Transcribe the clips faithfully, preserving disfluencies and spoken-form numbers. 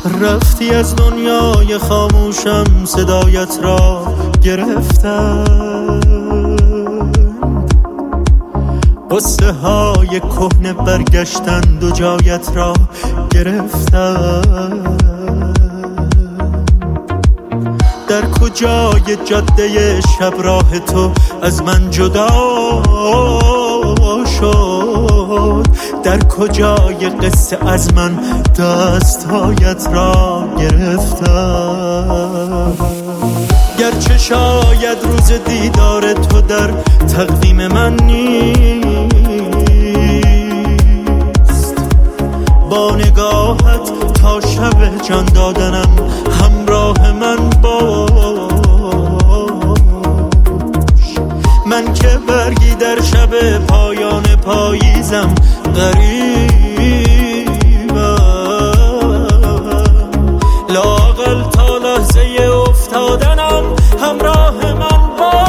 رفتی از دنیای خاموشم، صدایت را گرفتم. قصه های کهنه برگشتند و جایت را گرفتم. در کجای جاده شب راه تو از من جدا شد؟ در کجای قصه از من دستهایت را گرفتم؟ گرچه شاید روز دیدار تو در تقویم من نیست، با نگاهت تا شب جان دادنم همراه من باش. من که برگی در شب پایان پاییزم غریبم، لااقل تا لحظه افتادنم همراه من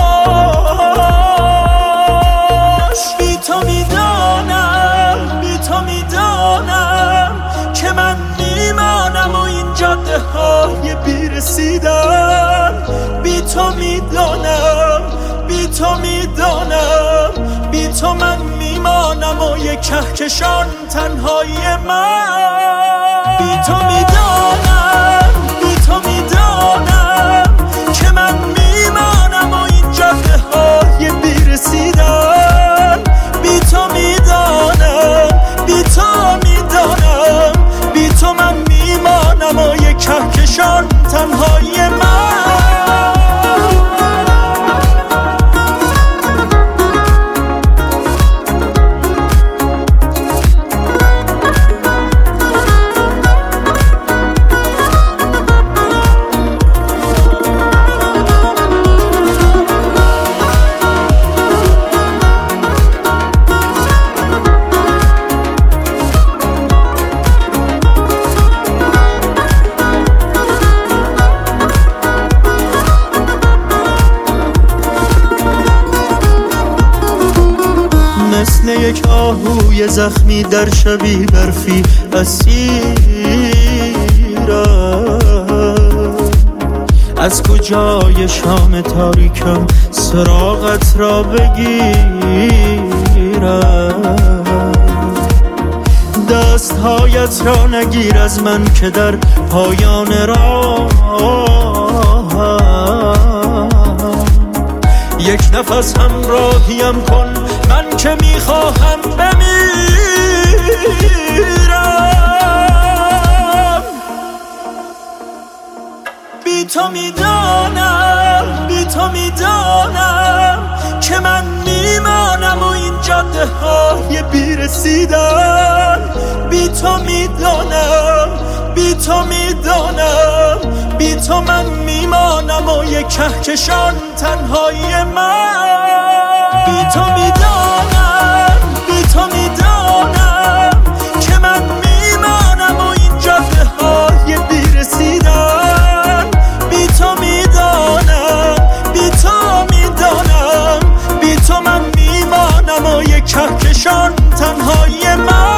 باش. بی تو میدانم، بی تو میدانم که من میمانم و این جاده های بیرسیدن. بی تو میدانم، بی تو میدانم، بی تو من میمانم و یک کهکشان تنهایی من. بی تو میدانم، بی تو میدانم که من میمانم و این جاده های بیرسیدن. بی تو میدانم، بی تو میدانم، بی تو من میمانم و یک کهکشان تنهایی من. مثل یک آهوی زخمی در شبی برفی اسیرم. از کجای شام تاریکم سراغت را بگیرم؟ دستهایت را نگیر از من که در پایان راه یک نفس همراهیم کن، من که میخواهم بمیرم. بی تو میدانم، بی تو میدانم که من میمانم و این جاده های بیرسیدن. بی تو میدانم، بی تو میدانم، بی تو من میمانم و یک کهکشان تنهایی من. بی تو میدانم، بی تو میدانم که من میمانم و این جاده های بیرسیدن. بی تو میدانم، بی تو میدانم، بی تو من میمانم و یک کهکشان تنهایی من.